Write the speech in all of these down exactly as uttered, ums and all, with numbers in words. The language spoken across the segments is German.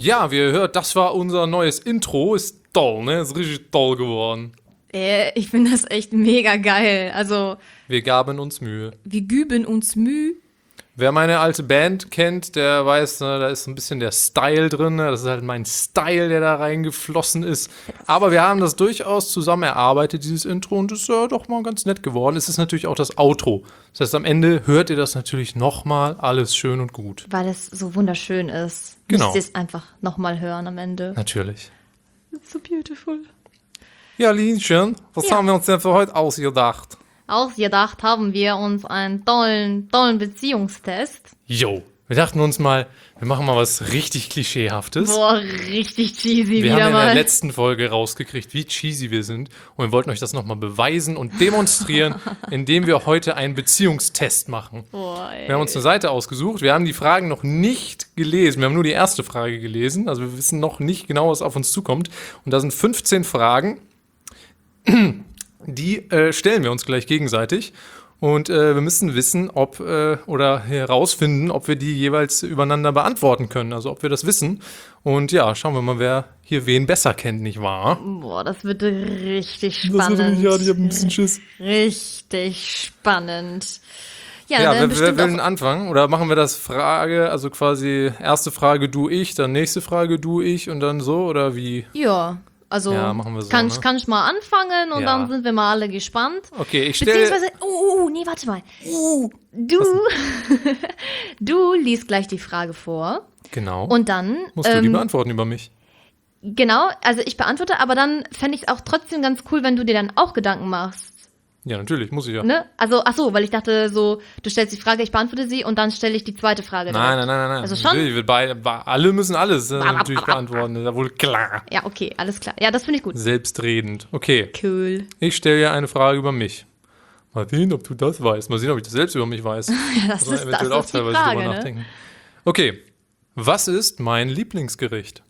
Ja, wie ihr hört, das war unser neues Intro. Ist toll, ne? Ist richtig toll geworden. Äh, ich finde das echt mega geil. Also, Wir gaben uns Mühe. wir güben uns Mühe. Wer meine alte Band kennt, der weiß, ne, da ist ein bisschen der Style drin. Ne? Das ist halt mein Style, der da reingeflossen ist. Aber wir haben das durchaus zusammen erarbeitet, dieses Intro, und ist ja doch mal ganz nett geworden. Es ist natürlich auch das Outro. Das heißt, am Ende hört ihr das natürlich nochmal alles schön und gut. Weil es so wunderschön ist. Genau. Müsst ihr es einfach nochmal hören am Ende. Natürlich. It's so beautiful. Ja, Linchen, was Ja. haben wir uns denn für heute ausgedacht? Ausgedacht haben wir uns einen tollen, tollen Beziehungstest. Jo, wir dachten uns mal, wir machen mal was richtig Klischeehaftes. Boah, richtig cheesy Wir wieder haben ja in der mal. letzten Folge rausgekriegt, wie cheesy wir sind. Und wir wollten euch das nochmal beweisen und demonstrieren, indem wir heute einen Beziehungstest machen. Boah, ey. Wir haben uns eine Seite ausgesucht. Wir haben die Fragen noch nicht gelesen. Wir haben nur die erste Frage gelesen. Also wir wissen noch nicht genau, was auf uns zukommt. Und da sind fünfzehn Fragen. Die äh, stellen wir uns gleich gegenseitig. Und äh, wir müssen wissen, ob äh, oder herausfinden, ob wir die jeweils übereinander beantworten können. Also ob wir das wissen. Und ja, schauen wir mal, wer hier wen besser kennt, nicht wahr? Boah, das wird richtig Das spannend. wird ja, ich hab ein bisschen Schiss. Richtig spannend. Ja, Ja, dann wer, wer bestimmt will denn auch, anfangen? Oder machen wir das Frage, also quasi erste Frage du, ich, dann nächste Frage du, ich und dann so? Oder wie? ja, also Ja, machen wir so, kann, ne? ich, kann ich mal anfangen und Ja. dann sind wir mal alle gespannt. Okay, ich stelle... Beziehungsweise, oh, oh, oh, nee, warte mal. Du, du liest gleich die Frage vor Genau. und dann, musst du die ähm, beantworten über mich. genau, also ich beantworte, aber dann fände ich es auch trotzdem ganz cool, wenn du dir dann auch Gedanken machst. Ja, natürlich, muss ich ja. Ne? Also, ach so, weil ich dachte so, du stellst die Frage, ich beantworte sie und dann stelle ich die zweite Frage. Nein, direkt. nein, nein, nein. Also schon? Natürlich, wir beide, be- alle müssen alles äh, Bam, natürlich bam, bam, beantworten. Ist ja wohl klar. Ja, okay, alles klar. Ja, das finde ich gut. Selbstredend. Okay, Cool. ich stelle dir eine Frage über mich. Mal sehen, ob du das weißt. Mal sehen, ob ich das selbst über mich weiß. Ja, das Muss man ist, das eventuell auch ist die teilweise Frage, drüber ne? nachdenken. Okay, was ist mein Lieblingsgericht?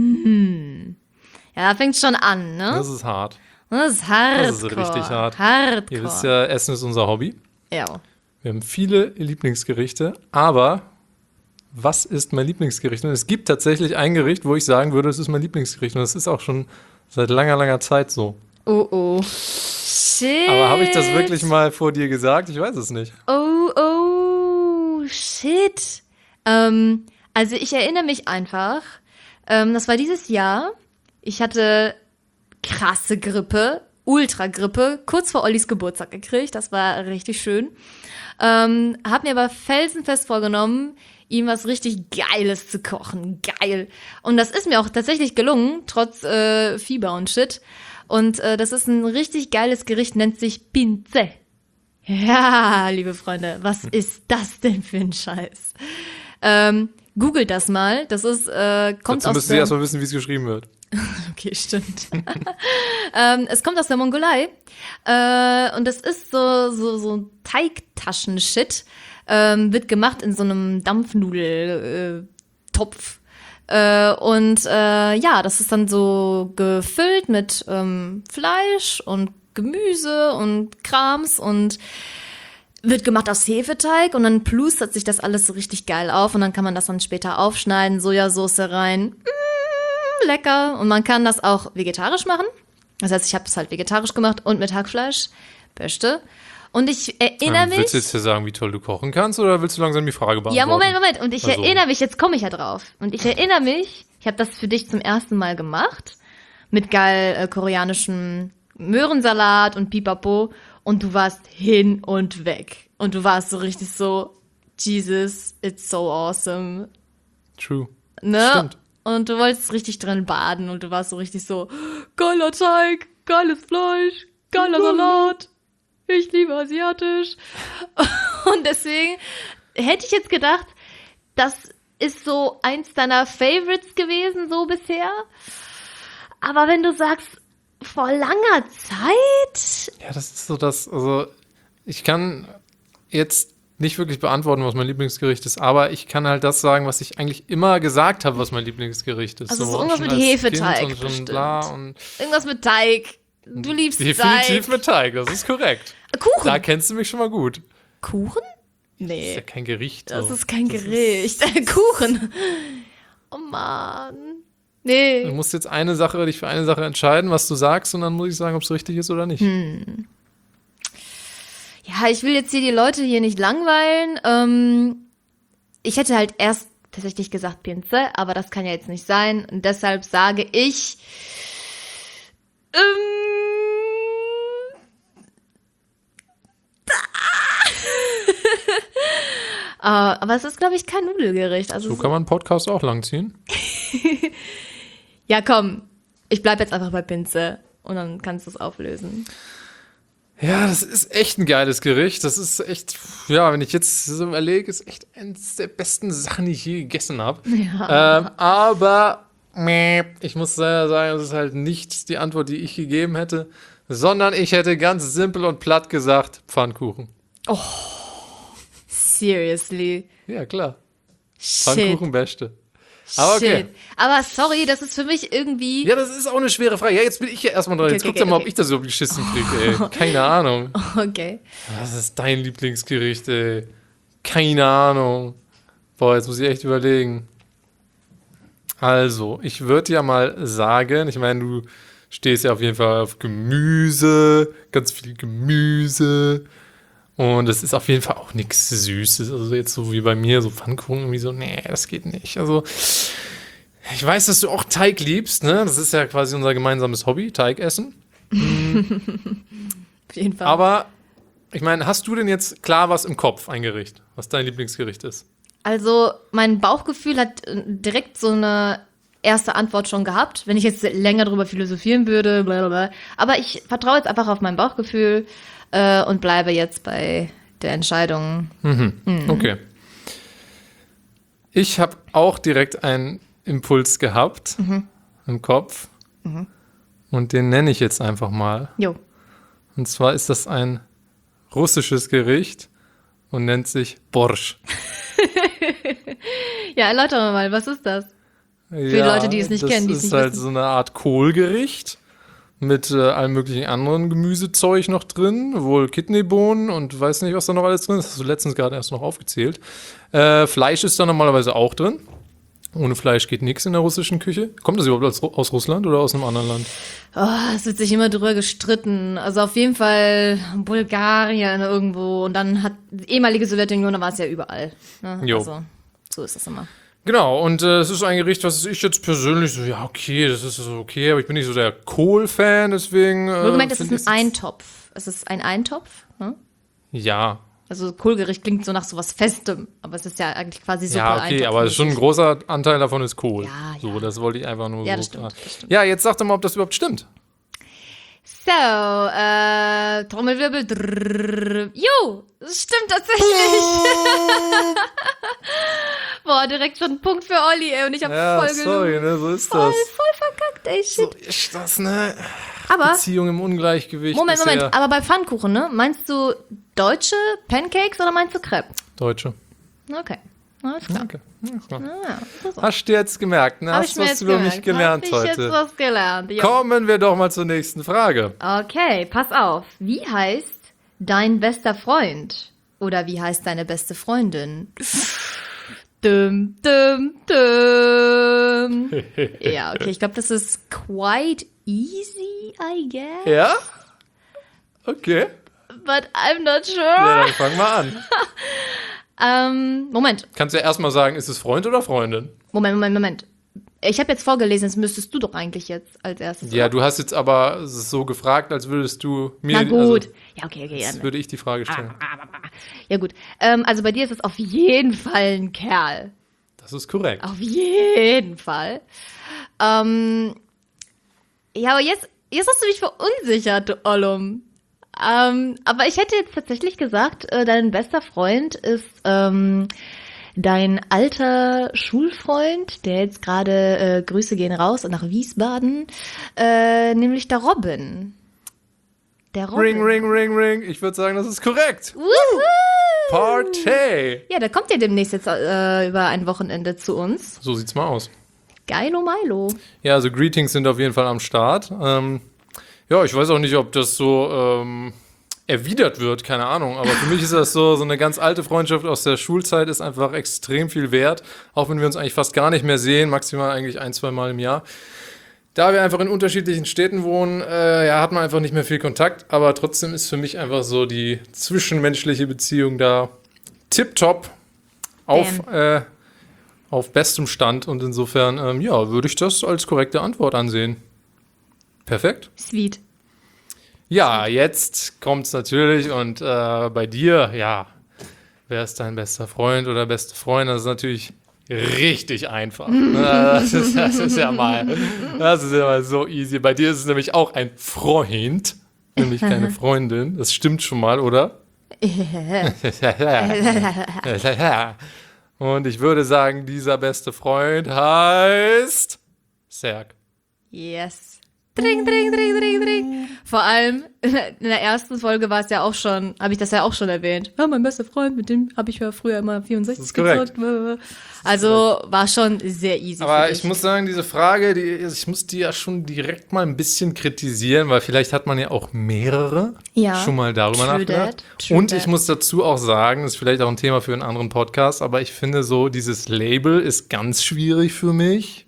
Ja, da fängt schon an, ne? Das ist hart. Das ist hardcore. Das ist richtig hart. Hardcore. Ihr wisst ja, Essen ist unser Hobby. Ja. Wir haben viele Lieblingsgerichte, aber was ist mein Lieblingsgericht? Und es gibt tatsächlich ein Gericht, wo ich sagen würde, es ist mein Lieblingsgericht. Und das ist auch schon seit langer, langer Zeit so. Oh, oh. Shit. Aber habe ich das wirklich mal vor dir gesagt? Ich weiß es nicht. Oh, oh, shit. Ähm, also ich erinnere mich einfach, ähm, das war dieses Jahr, ich hatte krasse Grippe, Ultra-Grippe, kurz vor Ollis Geburtstag gekriegt, das war richtig schön. Ähm, hab mir aber felsenfest vorgenommen, ihm was richtig Geiles zu kochen. Geil. Und das ist mir auch tatsächlich gelungen, trotz äh, Fieber und Shit. Und äh, das ist ein richtig geiles Gericht, nennt sich Pinze. Ja, liebe Freunde, was ist das denn für ein Scheiß? Ähm, googelt das mal. Das ist, äh, kommt Dazu aus müsst ihr der... erstmal wissen, wie es geschrieben wird. Okay, stimmt. ähm, es kommt aus der Mongolei. Äh, und das ist so, so, so Teigtaschen-Shit. Ähm, wird gemacht in so einem Dampfnudel-Topf. Äh, und äh, ja, das ist dann so gefüllt mit ähm, Fleisch und Gemüse und Krams und wird gemacht aus Hefeteig und dann plustert sich das alles so richtig geil auf und dann kann man das dann später aufschneiden, Sojasauce rein. Mm, lecker. Und man kann das auch vegetarisch machen. Das heißt, ich habe das halt vegetarisch gemacht und mit Hackfleisch. Beste. Und ich erinnere Ähm, mich... willst du jetzt hier sagen, wie toll du kochen kannst, oder willst du langsam die Frage beantworten? Ja, Moment, Moment. Und ich Also. erinnere mich, jetzt komme ich ja drauf. Und ich erinnere mich, ich habe das für dich zum ersten Mal gemacht. Mit geil äh, koreanischem Möhrensalat und Pipapo. Und du warst hin und weg. Und du warst so richtig so, Jesus, it's so awesome. True. Ne? Stimmt. Und du wolltest richtig drin baden. Und du warst so richtig so, geiler Teig, geiles Fleisch, geiler Salat. Ich liebe asiatisch. Und deswegen hätte ich jetzt gedacht, das ist so eins deiner Favorites gewesen, so bisher. Aber wenn du sagst, vor langer Zeit? Ja, das ist so das, also ich kann jetzt nicht wirklich beantworten, was mein Lieblingsgericht ist, aber ich kann halt das sagen, was ich eigentlich immer gesagt habe, was mein Lieblingsgericht ist. Also so, so irgendwas schon mit als Hefeteig Kind und schon bestimmt. bla und Irgendwas mit Teig. Du liebst definitiv Teig. mit Teig, das ist korrekt. Kuchen? Da kennst du mich schon mal gut. Kuchen? Das ist Nee, ja kein Gericht. das so. ist kein Gericht. Kuchen. Oh Mann. Du Nee. musst jetzt eine Sache, dich für eine Sache entscheiden, was du sagst, und dann muss ich sagen, ob es richtig ist oder nicht. Hm. Ja, ich will jetzt hier die Leute hier nicht langweilen. Ähm, ich hätte halt erst tatsächlich gesagt Pinze, aber das kann ja jetzt nicht sein. Und deshalb sage ich. Ähm, äh, aber es ist, glaube ich, kein Nudelgericht. Also So es- kann man einen Podcast auch langziehen. ja, komm. Ich bleib jetzt einfach bei Pinze. Und dann kannst du es auflösen. Ja, das ist echt ein geiles Gericht. Das ist echt, ja, wenn ich jetzt so überlege, ist echt eines der besten Sachen, die ich je gegessen habe. Ja. Ähm, aber meh, ich muss leider sagen, das ist halt nicht die Antwort, die ich gegeben hätte, sondern ich hätte ganz simpel und platt gesagt, Pfannkuchen. Seriously. Ja, klar. Shit. Pfannkuchen beste. Aber okay. Shit. Aber sorry, das ist für mich irgendwie. Ja, das ist auch eine schwere Frage. Ja, jetzt bin ich ja erstmal dran. Okay, Jetzt okay, guck doch mal, okay. ob ich das überhaupt geschissen kriege, ey. Keine Ahnung. Okay. Was ist dein Lieblingsgericht, ey? Keine Ahnung. Boah, jetzt muss ich echt überlegen. Also, ich würde ja mal sagen, ich meine, du stehst ja auf jeden Fall auf Gemüse, ganz viel Gemüse. Und es ist auf jeden Fall auch nichts Süßes. Also jetzt so wie bei mir, so Pfannkuchen, irgendwie so, nee, das geht nicht. Also, ich weiß, dass du auch Teig liebst, ne? Das ist ja quasi unser gemeinsames Hobby, Teig essen. Auf jeden Fall. Aber, ich meine, hast du denn jetzt klar was im Kopf, ein Gericht, was dein Lieblingsgericht ist? Also, mein Bauchgefühl hat äh, direkt so eine erste Antwort schon gehabt. Wenn ich jetzt länger drüber philosophieren würde, blablabla. Aber ich vertraue jetzt einfach auf mein Bauchgefühl äh, und bleibe jetzt bei der Entscheidung. Okay. Ich habe auch direkt einen Impuls gehabt im Kopf. Und den nenne ich jetzt einfach mal. Jo. Und zwar ist das ein russisches Gericht und nennt sich Borsch. Ja, erläutere mal, was ist das? Für die Leute, die es nicht kennen, die es Das ist nicht halt wissen. so eine Art Kohlgericht mit äh, allem möglichen anderen Gemüsezeug noch drin, wohl Kidneybohnen und weiß nicht, was da noch alles drin ist. Das hast du letztens gerade erst noch aufgezählt. Äh, Fleisch ist da normalerweise auch drin. Ohne Fleisch geht nichts in der russischen Küche. Kommt das überhaupt aus, aus Russland oder aus einem anderen Land? Oh, es wird sich immer drüber gestritten. Also auf jeden Fall Bulgarien irgendwo. Und dann hat die ehemalige Sowjetunion, da war es ja überall. Ne? Jo. Also, so ist das immer. Genau, und äh, es ist ein Gericht, was ich jetzt persönlich so, ja, okay, das ist so okay, aber ich bin nicht so der Kohl-Fan, deswegen. Äh, Wohlgemerkt, es find ist ein ich's Eintopf. Es ist ein Eintopf. Ne? jetzt- Ja, Also Kohlgericht klingt so nach sowas Festem. Aber es ist ja eigentlich quasi Suppe. ja, okay, aber schon ein großer Anteil davon ist Kohl. Ja, So, ja. das wollte ich einfach nur Ja, so das stimmt, klar. das stimmt. Ja, jetzt sag doch mal, ob das überhaupt stimmt. So, äh, Trommelwirbel. Drrrr. Jo, das stimmt tatsächlich. Boah, direkt schon ein Punkt für Olli, ey. Und ich hab Ja, voll sorry, gelungen. ne, so ist Voll, das. voll verkackt, ey, shit. So ist das, ne? Aber, Beziehung im Ungleichgewicht. Moment, ist Moment, ja aber bei Pfannkuchen, ne? Meinst du deutsche Pancakes oder meinst du Crepe? Deutsche. Okay, alles klar. Okay. Ja, klar. Ja, das ist Hast du jetzt gemerkt, ne? Hab Hast ich mir was jetzt über mich gemerkt. gelernt Hab ich jetzt heute. was gelernt, ja. Kommen wir doch mal zur nächsten Frage. Okay, pass auf. Wie heißt dein bester Freund? Oder wie heißt deine beste Freundin? Dum, dum, dum. Ja, okay, ich glaube, das ist quite easy, I guess. Ja? Okay. But I'm not sure. Ja, dann fang mal an. Ähm, Moment, Kannst du ja erstmal sagen, ist es Freund oder Freundin? Moment, Moment, Moment. Ich habe jetzt vorgelesen, das müsstest du doch eigentlich jetzt als erstes. Ja, oder? du hast jetzt aber es so gefragt, als würdest du mir. Na gut. Also, ja, okay, okay. Ja, jetzt würde ich die Frage stellen. ja gut. Ähm, also bei dir ist es auf jeden Fall ein Kerl. Das ist korrekt. Auf jeden Fall. Ähm, ja, aber jetzt, jetzt hast du mich verunsichert, du Ollum. Ähm, aber ich hätte jetzt tatsächlich gesagt, äh, dein bester Freund ist ähm, dein alter Schulfreund, der jetzt gerade, äh, Grüße gehen raus nach Wiesbaden, äh, nämlich der Robin. Der Robin. Ring, ring, ring, ring. Ich würde sagen, das ist korrekt. Wuhu! Partey. Ja, der kommt ja demnächst jetzt äh, über ein Wochenende zu uns. So sieht's mal aus. Geilo Milo. Ja, also Greetings sind auf jeden Fall am Start. Ähm, ja, ich weiß auch nicht, ob das so, ähm, erwidert wird, keine Ahnung. Aber für mich ist das so, so eine ganz alte Freundschaft aus der Schulzeit ist einfach extrem viel wert. Auch wenn wir uns eigentlich fast gar nicht mehr sehen, maximal eigentlich ein, zwei Mal im Jahr. Da wir einfach in unterschiedlichen Städten wohnen, äh, ja, hat man einfach nicht mehr viel Kontakt. Aber trotzdem ist für mich einfach so die zwischenmenschliche Beziehung da tipptopp auf, äh, auf bestem Stand. Und insofern, ähm, ja, würde ich das als korrekte Antwort ansehen. Perfekt. Sweet. Ja, jetzt kommt's natürlich und äh, bei dir, ja, wer ist dein bester Freund oder beste Freundin? Das ist natürlich richtig einfach. das, ist, das ist ja mal, das ist ja mal so easy. Bei dir ist es nämlich auch ein Freund, nämlich keine Freundin. Das stimmt schon mal, oder? Und ich würde sagen, dieser beste Freund heißt Serg. Yes. Dring, dring, dring, dring, dring. Vor allem in der ersten Folge war es ja auch schon, habe ich das ja auch schon erwähnt. Ja, mein bester Freund, mit dem habe ich ja früher immer vierundsechzig gezockt. Also war schon sehr easy. Aber ich muss sagen, diese Frage, die, ich muss die ja schon direkt mal ein bisschen kritisieren, weil vielleicht hat man ja auch mehrere ja, schon mal darüber nachgedacht. Und ich muss dazu auch sagen, das ist vielleicht auch ein Thema für einen anderen Podcast, aber ich finde so, dieses Label ist ganz schwierig für mich.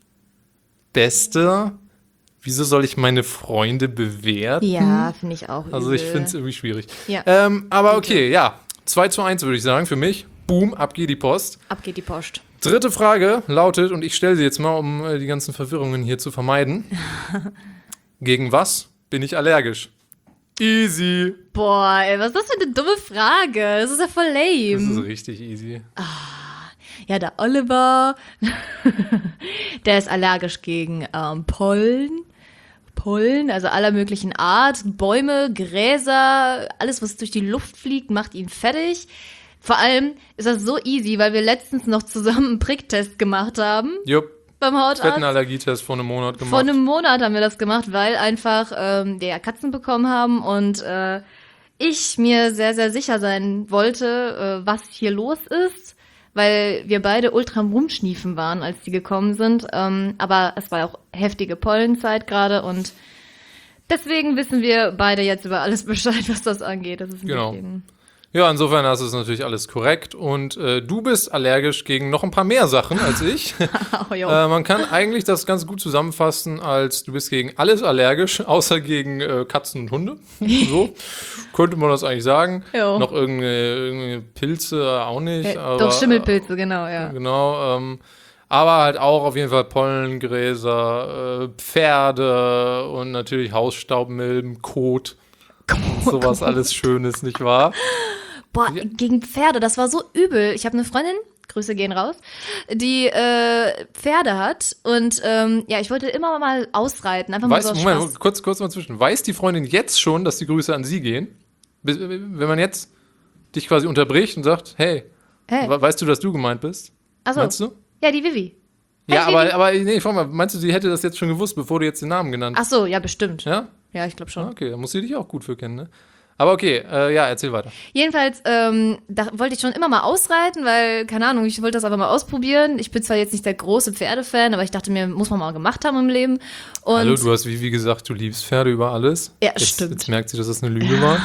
Beste. Wieso soll ich meine Freunde bewerten? Ja, finde ich auch übel. Also ich finde es irgendwie schwierig. Ja. Ähm, aber okay, ja. zwei zu eins würde ich sagen für mich. Boom, ab geht die Post. Ab geht die Post. Dritte Frage lautet, und ich stelle sie jetzt mal, um äh, die ganzen Verwirrungen hier zu vermeiden. Gegen was bin ich allergisch? Easy. Boah, ey, was ist das für eine dumme Frage? Das ist ja voll lame. Das ist richtig easy. Ja, der Oliver, der ist allergisch gegen ähm, Pollen. Pollen, also aller möglichen Art. Bäume, Gräser, alles, was durch die Luft fliegt, macht ihn fertig. Vor allem ist das so easy, weil wir letztens noch zusammen einen Pricktest gemacht haben. Jupp. Beim Hautarzt. Ich hatte einen Allergietest vor einem Monat gemacht. Vor einem Monat haben wir das gemacht, weil einfach ähm, wir ja Katzen bekommen haben und äh, ich mir sehr, sehr sicher sein wollte, äh, was hier los ist. Weil wir beide ultra am Rumschniefen waren, als die gekommen sind. Ähm, aber es war auch heftige Pollenzeit gerade und deswegen wissen wir beide jetzt über alles Bescheid, was das angeht. Das ist ein genau. bisschen Ja, insofern hast du es natürlich alles korrekt. Und äh, du bist allergisch gegen noch ein paar mehr Sachen als ich. oh, jo. äh, man kann eigentlich das ganz gut zusammenfassen als du bist gegen alles allergisch, außer gegen äh, Katzen und Hunde. So könnte man das eigentlich sagen. Jo. Noch irgendeine, irgendeine Pilze auch nicht. Äh, aber, doch, Schimmelpilze, genau, ja. Genau, ähm, aber halt auch auf jeden Fall Pollengräser, äh, Pferde und natürlich Hausstaubmilben, Kot. Sowas alles Schönes, nicht wahr? Boah, gegen Pferde, das war so übel. Ich habe eine Freundin, Grüße gehen raus, die äh, Pferde hat und ähm, ja, ich wollte immer mal ausreiten, einfach Weiß, mal so Moment, Spaß. kurz, kurz mal zwischen. Weiß die Freundin jetzt schon, dass die Grüße an sie gehen? Wenn man jetzt dich quasi unterbricht und sagt, hey, Hey. weißt du, dass du gemeint bist? Ach so. Meinst du? Ja, die Vivi. Ja, Hey, aber, Vivi. aber nee, frag mal, meinst du, sie hätte das jetzt schon gewusst, bevor du jetzt den Namen genannt Ach hast? so, ja, bestimmt. Ja? Ja, ich glaube schon. Okay, da muss sie dich auch gut für kennen, ne? Aber okay, äh, ja, erzähl weiter. Jedenfalls, ähm, da wollte ich schon immer mal ausreiten, weil, keine Ahnung, ich wollte das einfach mal ausprobieren. Ich bin zwar jetzt nicht der große Pferdefan, aber ich dachte mir, muss man mal gemacht haben im Leben. Und Hallo, du hast wie, wie gesagt, du liebst Pferde über alles. Ja, jetzt, stimmt. Jetzt merkt sie, dass das eine Lüge war.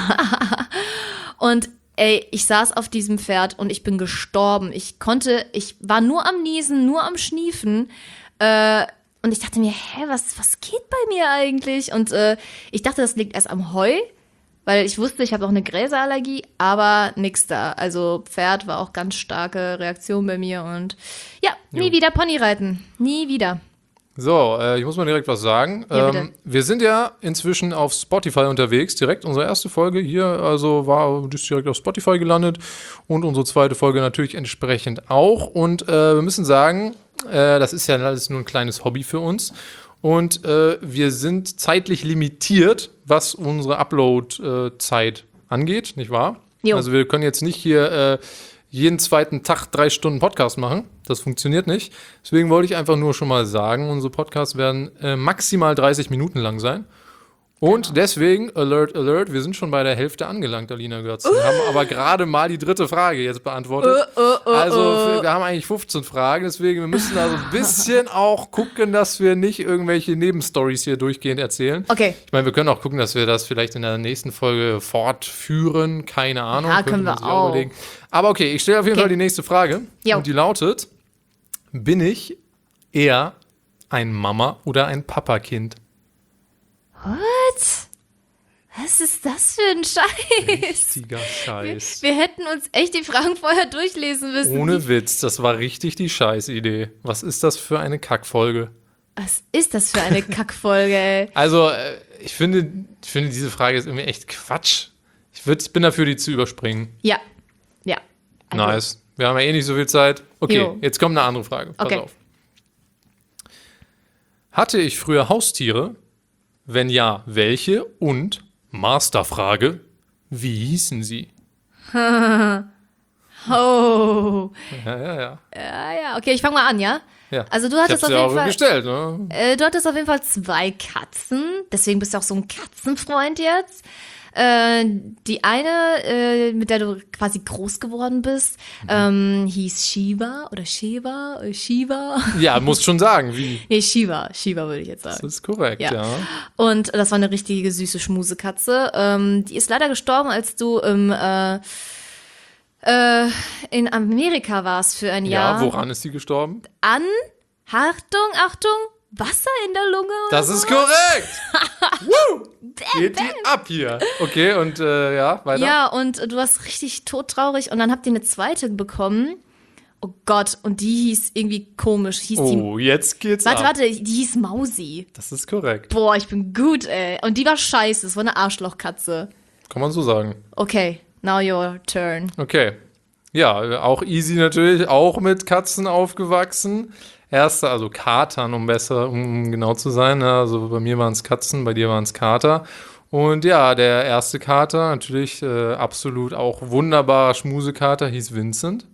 Und ey, ich saß auf diesem Pferd und ich bin gestorben. Ich konnte, ich war nur am Niesen, nur am Schniefen. Äh, und ich dachte mir, hä, was, was geht bei mir eigentlich? Und äh, ich dachte, das liegt erst am Heu, weil ich wusste, ich habe auch eine Gräserallergie, aber nix da. Also Pferd war auch ganz starke Reaktion bei mir und ja, nie Jo. wieder Pony reiten. Nie wieder. So, äh, ich muss mal direkt was sagen. Ja, bitte. ähm, wir sind ja inzwischen auf Spotify unterwegs. Direkt unsere erste Folge hier, also war ist direkt auf Spotify gelandet und unsere zweite Folge natürlich entsprechend auch. Und äh, wir müssen sagen, äh, das ist ja alles nur ein kleines Hobby für uns. Und äh, wir sind zeitlich limitiert, was unsere Upload-Zeit angeht, nicht wahr? Jo. Also wir können jetzt nicht hier äh, jeden zweiten Tag drei Stunden Podcast machen. Das funktioniert nicht. Deswegen wollte ich einfach nur schon mal sagen, unsere Podcasts werden äh, maximal dreißig Minuten lang sein. Und deswegen, Alert, Alert, wir sind schon bei der Hälfte angelangt, Alina Götz. Wir haben aber gerade mal die dritte Frage jetzt beantwortet. Uh, uh, uh, also, uh. wir haben eigentlich fünfzehn Fragen, deswegen wir müssen da so ein bisschen auch gucken, dass wir nicht irgendwelche Nebenstories hier durchgehend erzählen. Okay. Ich meine, wir können auch gucken, dass wir das vielleicht in der nächsten Folge fortführen. Keine Ahnung. Ja, können wir sich auch. überlegen. Aber okay, ich stelle auf jeden Okay. Fall die nächste Frage. Jo. Und die lautet: Bin ich eher ein Mama- oder ein Papakind? What? Was ist das für ein Scheiß? Richtiger Scheiß. Wir hätten uns echt die Fragen vorher durchlesen müssen. Ohne Witz, das war richtig die Scheißidee. Was ist das für eine Kackfolge? Was ist das für eine Kackfolge, ey? Also, äh, ich finde, ich finde, diese Frage ist irgendwie echt Quatsch. Ich, würd, ich bin dafür, die zu überspringen. Ja. Ja. Also, Nice. Wir haben ja eh nicht so viel Zeit. Okay, Jo. jetzt kommt eine andere Frage. Pass Okay. auf. Hatte ich früher Haustiere? Wenn ja, welche? Und, Masterfrage, wie hießen sie? Oh. Ja, ja, ja. Ja, ja. Okay, ich fange mal an, ja? ja. Also du Ich hattest hab's auf ja jeden auch Fall. gestellt, ne? Äh, du hattest auf jeden Fall zwei Katzen. Deswegen bist du auch so ein Katzenfreund jetzt. Äh, die eine, äh, mit der du quasi groß geworden bist, Mhm. ähm, hieß Shiva oder Shiva, äh, Shiva. Ja, musst schon sagen, wie. Nee, Shiva, Shiva würde ich jetzt Das sagen. ist korrekt, Ja. ja. Und das war eine richtige süße Schmusekatze. Ähm, die ist leider gestorben, als du im, äh, äh, in Amerika warst für ein Ja, Jahr. woran ist sie gestorben? An, Achtung, Achtung, Wasser in der Lunge. oder Das ist so? korrekt! Woo! Geht die ab hier. Okay, und äh, ja, weiter? Ja, und du warst richtig todtraurig und dann habt ihr eine zweite bekommen. Oh Gott, und die hieß irgendwie komisch. Hieß die, Oh, jetzt geht's warte, ab. warte, die hieß Mausi. Das ist korrekt. Boah, ich bin gut, ey. Und die war scheiße, das war eine Arschlochkatze. Kann man so sagen. Okay, now your turn. Okay. Ja, auch easy natürlich, auch mit Katzen aufgewachsen. Erste, also Katern, um besser, um genau zu sein. Ja, also bei mir waren es Katzen, bei dir waren es Kater. Und ja, der erste Kater, natürlich äh, absolut auch wunderbarer Schmusekater, hieß Vincent.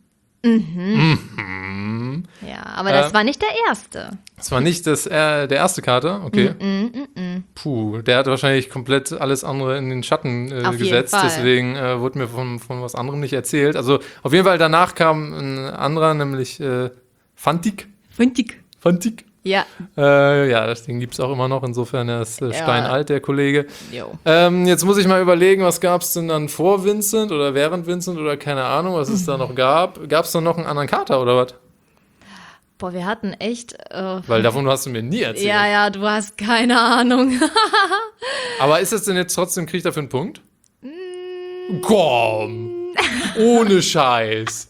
Ja, aber das Äh, war nicht der erste. Das war nicht das, äh, der erste Kater, okay. Puh, der hat wahrscheinlich komplett alles andere in den Schatten äh, Auf jeden gesetzt, Fall. deswegen äh, wurde mir von, von was anderem nicht erzählt. Also auf jeden Fall danach kam ein anderer, nämlich äh, Fantik. Windig. Fantik. Ja, Äh, ja, das Ding gibt es auch immer noch, insofern er ist äh, Ja. steinalt, der Kollege. jo. Ähm, jetzt muss ich mal überlegen, was gab es denn dann vor Vincent oder während Vincent oder keine Ahnung, was es da noch gab. Gab es da noch einen anderen Kater oder was? Boah, wir hatten echt. Äh, Weil davon hast du mir nie erzählt. ja, ja, du hast keine Ahnung. Aber ist es denn jetzt trotzdem, kriegt er dafür einen Punkt? Mm. Komm! Ohne Scheiß!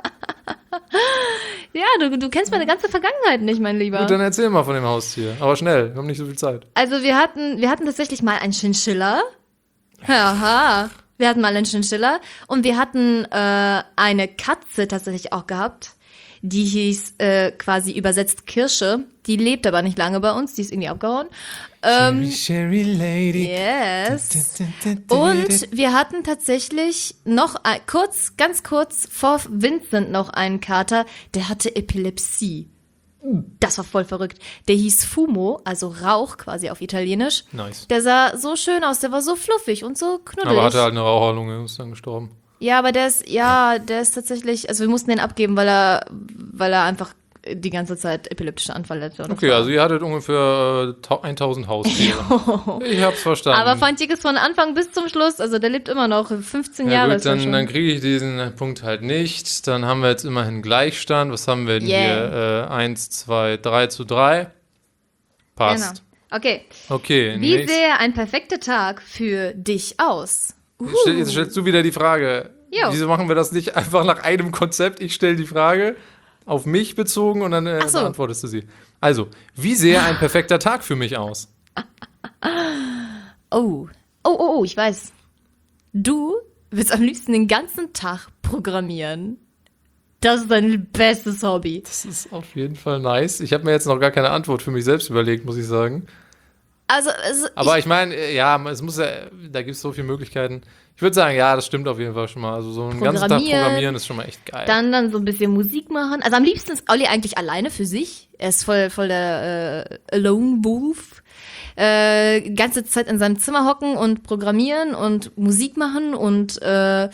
Ja, du, du kennst meine ganze Vergangenheit nicht, mein Lieber. Gut, dann erzähl mal von dem Haustier. Aber schnell, wir haben nicht so viel Zeit. Also wir hatten, wir hatten tatsächlich mal einen Chinchilla. Aha. Wir hatten mal einen Chinchilla. Und wir hatten äh, eine Katze tatsächlich auch gehabt. Die hieß äh, quasi übersetzt Kirsche. Die lebt aber nicht lange bei uns. Die ist irgendwie abgehauen. Ähm, Sherry Lady. yes. Und wir hatten tatsächlich noch ein, kurz, ganz kurz vor Vincent noch einen Kater, der hatte Epilepsie. Das war voll verrückt. Der hieß Fumo, also Rauch quasi auf Italienisch. Nice. Der sah so schön aus, der war so fluffig und so knuddelig. Aber hatte halt eine Raucherlunge und ist dann gestorben. Ja, aber der ist, ja, der ist tatsächlich, also wir mussten den abgeben, weil er, weil er einfach die ganze Zeit epileptische Anfälle hatte. und das Okay, war- also ihr hattet ungefähr äh, tausend Haustiere. Ich hab's verstanden. Aber Fantik ist von Anfang bis zum Schluss, also der lebt immer noch, fünfzehn ja, Jahre gut, ist er dann, schon. dann kriege ich diesen Punkt halt nicht. Dann haben wir jetzt immerhin Gleichstand. Was haben wir denn Yeah. hier? Äh, eins, zwei, drei zu drei. Passt. Genau. Okay. Okay, Wie nächst- sähe ein perfekter Tag für dich aus? Stell- Jetzt stellst du wieder die Frage. Jo. Wieso machen wir das nicht einfach nach einem Konzept? Ich stelle die Frage auf mich bezogen und dann äh, Ach so. beantwortest du sie. Also, wie sähe ein perfekter Tag für mich aus? Oh. Oh, oh, oh, ich weiß. Du willst am liebsten den ganzen Tag programmieren. Das ist dein bestes Hobby. Das ist auf jeden Fall nice. Ich habe mir jetzt noch gar keine Antwort für mich selbst überlegt, muss ich sagen. Also, es, Aber ich, ich meine, äh, ja, es muss ja, da gibt es so viele Möglichkeiten. Ich würde sagen, ja, das stimmt auf jeden Fall schon mal. Also so einen ganzen Tag Programmieren, programmieren ist schon mal echt geil. dann, dann so ein bisschen Musik machen. Also am liebsten ist Olli eigentlich alleine für sich. Er ist voll, voll der äh, Alone Wolf. äh, die ganze Zeit in seinem Zimmer hocken und programmieren und Musik machen und äh,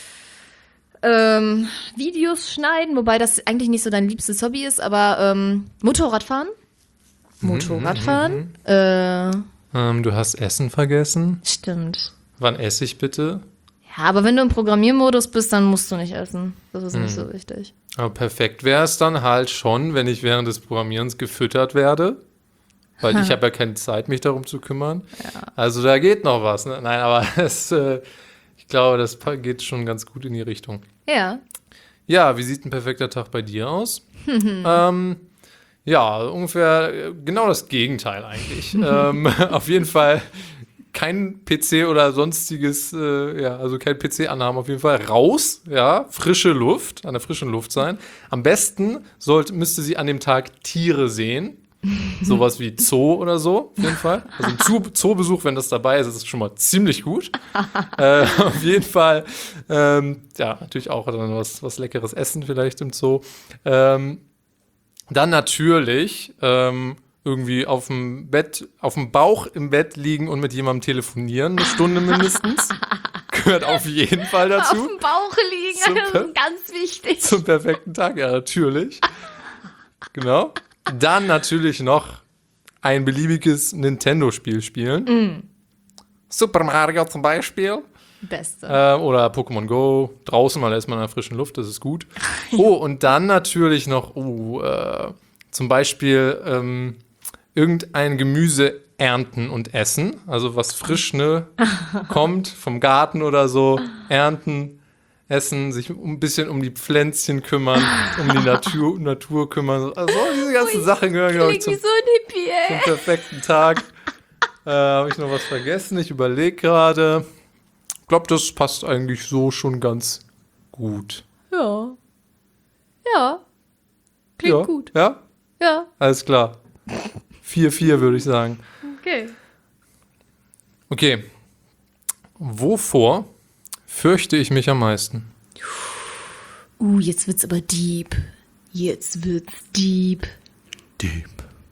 ähm, Videos schneiden, wobei das eigentlich nicht so dein liebstes Hobby ist, aber ähm, Motorradfahren. Motorradfahren. Äh, Ähm, du hast Essen vergessen. stimmt. Wann esse ich bitte? Ja, aber wenn du im Programmiermodus bist, dann musst du nicht essen. Das ist nicht so wichtig. Aber perfekt wäre es dann halt schon, wenn ich während des Programmierens gefüttert werde. Weil ich habe ja keine Zeit, mich darum zu kümmern. Ja. Also da geht noch was. Ne? Nein, aber es, äh, ich glaube, das pa- geht schon ganz gut in die Richtung. Ja. Ja, wie sieht ein perfekter Tag bei dir aus? ähm, ja, ungefähr äh, genau das Gegenteil eigentlich. ähm, auf jeden Fall kein P C oder sonstiges, äh, ja, also kein P C anhaben, auf jeden Fall raus, ja, frische Luft, an der frischen Luft sein. Am besten sollte, müsste sie an dem Tag Tiere sehen. Sowas wie Zoo oder so, auf jeden Fall. Also ein Zoo, Zoobesuch, wenn das dabei ist, ist das schon mal ziemlich gut. äh, auf jeden Fall, ähm, ja, natürlich auch dann was, was leckeres Essen vielleicht im Zoo. Ähm, dann natürlich ähm, irgendwie auf dem Bett, auf dem Bauch im Bett liegen und mit jemandem telefonieren, eine Stunde mindestens. Gehört auf jeden Fall Auf dazu. dem Bauch liegen, Super. das ist ganz wichtig. Zum perfekten Tag, ja, natürlich. Genau. Dann natürlich noch ein beliebiges Nintendo-Spiel spielen. Mm. Super Mario zum Beispiel. Beste. Äh, oder Pokémon Go. Draußen mal erstmal in der frischen Luft, das ist gut. Oh, und dann natürlich noch, oh, äh, zum Beispiel ähm, irgendein Gemüse ernten und essen. Also was frisch, ne, kommt vom Garten oder so. Ernten, essen, sich ein bisschen um die Pflänzchen kümmern, um die Natur, Natur kümmern. Also diese ganzen Ui, Sachen gehören, glaube ich, Klingt zum, wie so ein Hippie, zum ey. perfekten Tag. Äh, Habe ich noch was vergessen? Ich überlege gerade. Ich glaube, das passt eigentlich so schon ganz gut. Ja. Ja. Klingt ja. gut. Ja? Ja. Alles klar. vier vier würde ich sagen. Okay. Okay. Wovor fürchte ich mich am meisten? Uh, jetzt wird's aber deep. Jetzt wird's deep. Deep.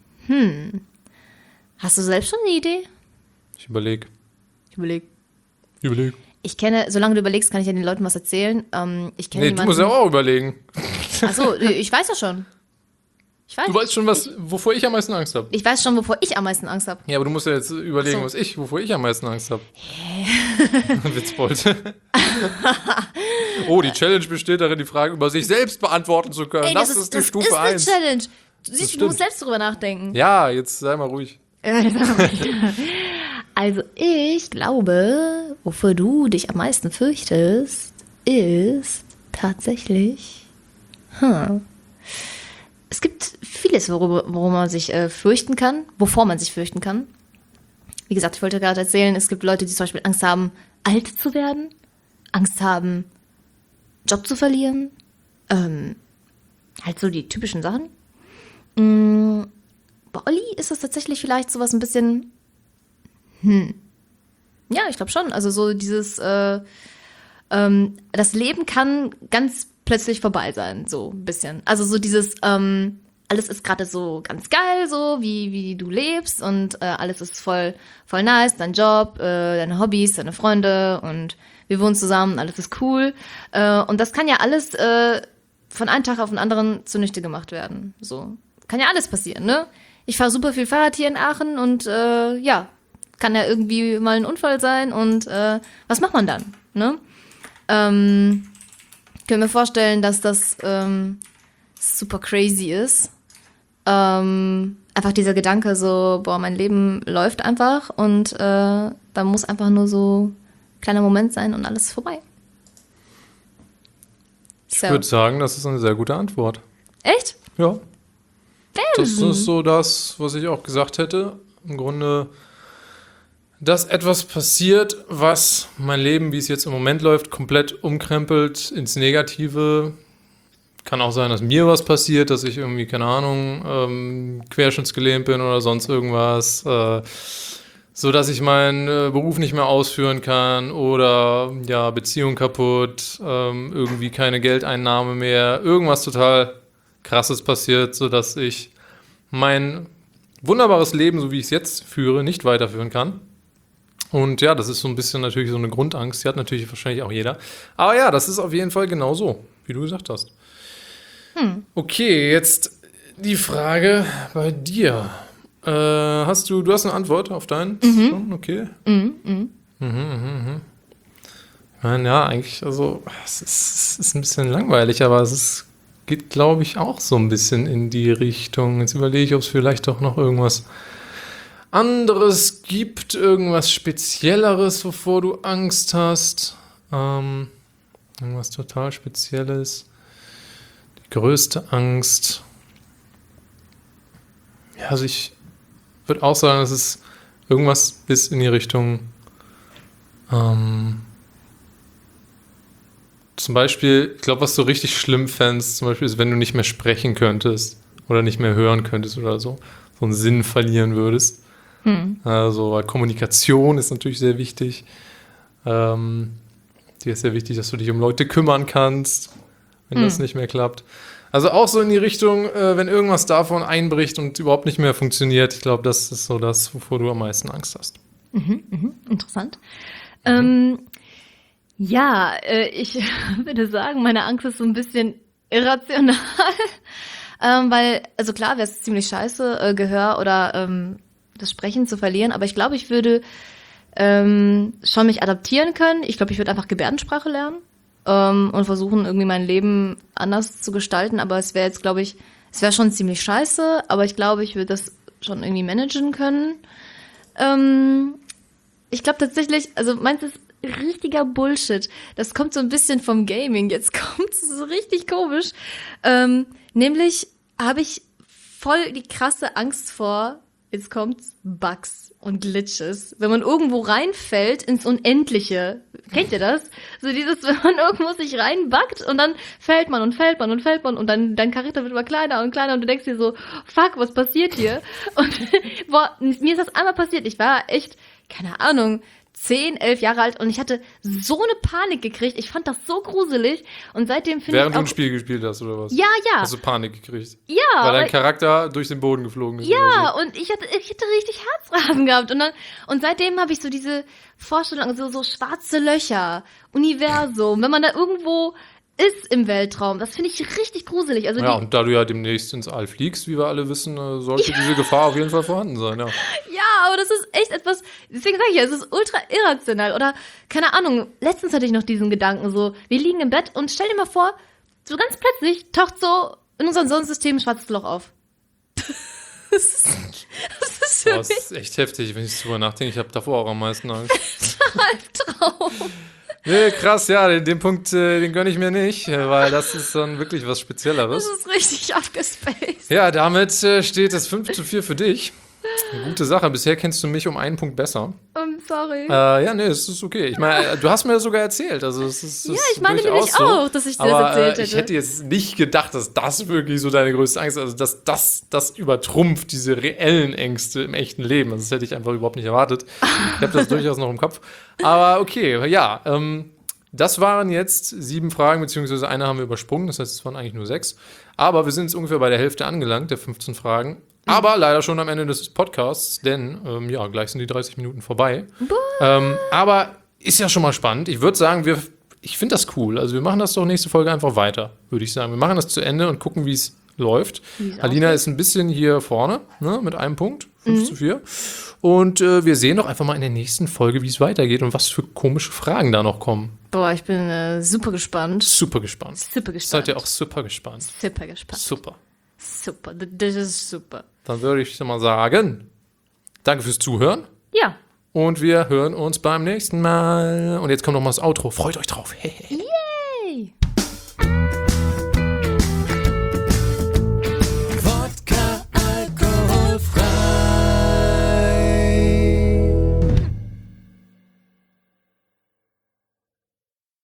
Hast du selbst schon eine Idee? Ich überlege. Ich überleg. Überleg. Ich kenne, solange du überlegst, kann ich ja den Leuten was erzählen. Ähm, ich kenne Nee, du musst ja auch überlegen. Achso, ich weiß ja schon. Ich weiß. Du weißt schon, was, wovor ich am meisten Angst habe. Ich weiß schon, wovor ich am meisten Angst habe. Ja, aber du musst ja jetzt überlegen, Ach so. was ich, wovor ich am meisten Angst habe. Hä? Witzbold. Oh, die Challenge besteht darin, die Frage über sich selbst beantworten zu können. Ey, das, ist die das Stufe ist eine eins. Challenge. Du, siehst, du stimmt. musst selbst drüber nachdenken. Ja, jetzt sei mal ruhig. Also ich glaube, wofür du dich am meisten fürchtest, ist tatsächlich, hm, es gibt vieles, worüber, worum man sich äh, fürchten kann, wovor man sich fürchten kann. Wie gesagt, ich wollte gerade erzählen, es gibt Leute, die zum Beispiel Angst haben, alt zu werden, Angst haben, Job zu verlieren, ähm, halt so die typischen Sachen. Mm, bei Olli ist das tatsächlich vielleicht sowas ein bisschen, hm, ja, ich glaube schon, also so dieses, äh, ähm, das Leben kann ganz plötzlich vorbei sein, so ein bisschen. Also so dieses, ähm, alles ist gerade so ganz geil, so wie, wie du lebst und äh, alles ist voll, voll nice, dein Job, äh, deine Hobbys, deine Freunde und wir wohnen zusammen, alles ist cool. Äh, und das kann ja alles äh, von einem Tag auf den anderen zunichte gemacht werden. So, kann ja alles passieren, ne? Ich fahre super viel Fahrrad hier in Aachen und äh, ja, kann ja irgendwie mal ein Unfall sein und äh, was macht man dann, ne? Ähm, ich kann mir vorstellen, dass das ähm, super crazy ist. Ähm, einfach dieser Gedanke so, boah, mein Leben läuft einfach und äh, da muss einfach nur so ein kleiner Moment sein und alles ist vorbei. Ich So. würde sagen, das ist eine sehr gute Antwort. Echt? Ja. Damn. Das ist so das, was ich auch gesagt hätte. Im Grunde, dass etwas passiert, was mein Leben, wie es jetzt im Moment läuft, komplett umkrempelt ins Negative. Kann auch sein, dass mir was passiert, dass ich irgendwie, keine Ahnung, ähm, querschnittsgelähmt bin oder sonst irgendwas. Äh, so dass ich meinen äh, Beruf nicht mehr ausführen kann oder ja, Beziehung kaputt, ähm, irgendwie keine Geldeinnahme mehr, irgendwas total Krasses passiert, sodass ich mein wunderbares Leben, so wie ich es jetzt führe, nicht weiterführen kann. Und ja, das ist so ein bisschen natürlich so eine Grundangst. Die hat natürlich wahrscheinlich auch jeder. Aber ja, das ist auf jeden Fall genau so, wie du gesagt hast. Hm. Okay, jetzt die Frage bei dir. Äh, hast du, du hast eine Antwort auf deinen? Mhm. Okay. Mhm, mhm. Mhm, mhm, mhm. Ich meine, ja, eigentlich, also, es ist, es ist ein bisschen langweilig, aber es ist, geht, glaube ich, auch so ein bisschen in die Richtung. Jetzt überlege ich, ob es vielleicht doch noch irgendwas anderes gibt, irgendwas Spezielleres, wovor du Angst hast. Ähm, irgendwas total Spezielles. Die größte Angst. Ja, also ich würde auch sagen, dass es irgendwas ist in die Richtung ähm, zum Beispiel, ich glaube, was du richtig schlimm fändest, zum Beispiel ist, wenn du nicht mehr sprechen könntest oder nicht mehr hören könntest oder so, so einen Sinn verlieren würdest. Hm. Also, weil Kommunikation ist natürlich sehr wichtig. Ähm, dir ist sehr wichtig, dass du dich um Leute kümmern kannst, wenn hm. das nicht mehr klappt. Also auch so in die Richtung, äh, wenn irgendwas davon einbricht und überhaupt nicht mehr funktioniert. Ich glaube, das ist so das, wovor du am meisten Angst hast. Mhm, mhm, interessant. Mhm. Ähm, ja, äh, ich würde sagen, meine Angst ist so ein bisschen irrational. ähm, weil, also klar wäre es ziemlich scheiße, äh, Gehör oder ähm, das Sprechen zu verlieren. Aber ich glaube, ich würde ähm, schon mich adaptieren können. Ich glaube, ich würde einfach Gebärdensprache lernen. Ähm, und versuchen, irgendwie mein Leben anders zu gestalten. Aber es wäre jetzt, glaube ich, es wäre schon ziemlich scheiße, aber ich glaube, ich würde das schon irgendwie managen können. Ähm, ich glaube tatsächlich, also meins ist richtiger Bullshit. Das kommt so ein bisschen vom Gaming. Jetzt kommt es so richtig komisch. Ähm, nämlich habe ich voll die krasse Angst vor, jetzt kommt's, Bugs und Glitches. Wenn man irgendwo reinfällt ins Unendliche. Kennt ihr das? So dieses, wenn man irgendwo sich reinbuggt und dann fällt man und fällt man und fällt man und dann dein Charakter wird immer kleiner und kleiner und du denkst dir so, fuck, was passiert hier? Und boah, mir ist das einmal passiert. Ich war echt, keine Ahnung, zehn, elf Jahre alt und ich hatte so eine Panik gekriegt. Ich fand das so gruselig und seitdem finde ich Während auch, du ein Spiel gespielt hast, oder was? Ja, ja. Hast du Panik gekriegt? Ja. Weil dein Charakter durch den Boden geflogen ist. Ja, so. Und ich hatte, ich hatte richtig Herzrasen gehabt. Und dann, und seitdem habe ich so diese Vorstellung, so, so schwarze Löcher, Universum, wenn man da irgendwo ist im Weltraum. Das finde ich richtig gruselig. Also ja, die, und da du ja demnächst ins All fliegst, wie wir alle wissen, sollte diese Gefahr auf jeden Fall vorhanden sein, ja. Ja, aber das ist echt etwas, deswegen sage ich ja, es ist ultra irrational. Oder, keine Ahnung, letztens hatte ich noch diesen Gedanken so, wir liegen im Bett und stell dir mal vor, so ganz plötzlich taucht so in unserem Sonnensystem ein schwarzes Loch auf. Das ist, das ist für Boah, mich das ist echt heftig, wenn ich drüber nachdenke. Ich habe davor auch am meisten Angst. Albtraum. Nee, krass, ja, den, den Punkt, äh, den gönne ich mir nicht, weil das ist dann wirklich was Spezielleres. Das ist richtig abgespaced. Ja, damit äh, steht es fünf zu vier für dich. Eine gute Sache. Bisher kennst du mich um einen Punkt besser. I'm sorry. Äh, ja, nee, es ist okay. Ich meine, du hast mir das sogar erzählt. Also es ist, ja, ist ich meine nämlich so. auch, dass ich dir das Aber, erzählt hätte. Äh, ich hätte jetzt nicht gedacht, dass das wirklich so deine größte Angst ist. Also dass das, das übertrumpft diese reellen Ängste im echten Leben. Also das hätte ich einfach überhaupt nicht erwartet. Ich habe das durchaus noch im Kopf. Aber okay, ja, ähm, das waren jetzt sieben Fragen, beziehungsweise eine haben wir übersprungen, das heißt, es waren eigentlich nur sechs. Aber wir sind jetzt ungefähr bei der Hälfte angelangt, der fünfzehn Fragen. Aber leider schon am Ende des Podcasts, denn ähm, ja, gleich sind die dreißig Minuten vorbei. Ähm, aber ist ja schon mal spannend. Ich würde sagen, wir, ich finde das cool. Also wir machen das doch nächste Folge einfach weiter, würde ich sagen. Wir machen das zu Ende und gucken, wie es läuft. Alina aussieht. Ist ein bisschen hier vorne, ne, mit einem Punkt, fünf zu vier. Und äh, wir sehen doch einfach mal in der nächsten Folge, wie es weitergeht und was für komische Fragen da noch kommen. Boah, ich bin äh, super gespannt. Super gespannt. Super gespannt. Seid ihr auch super gespannt? Super gespannt. Super. Super, das ist super. Dann würde ich mal sagen, danke fürs Zuhören. Ja. Und wir hören uns beim nächsten Mal. Und jetzt kommt noch mal das Outro. Freut euch drauf. Ja.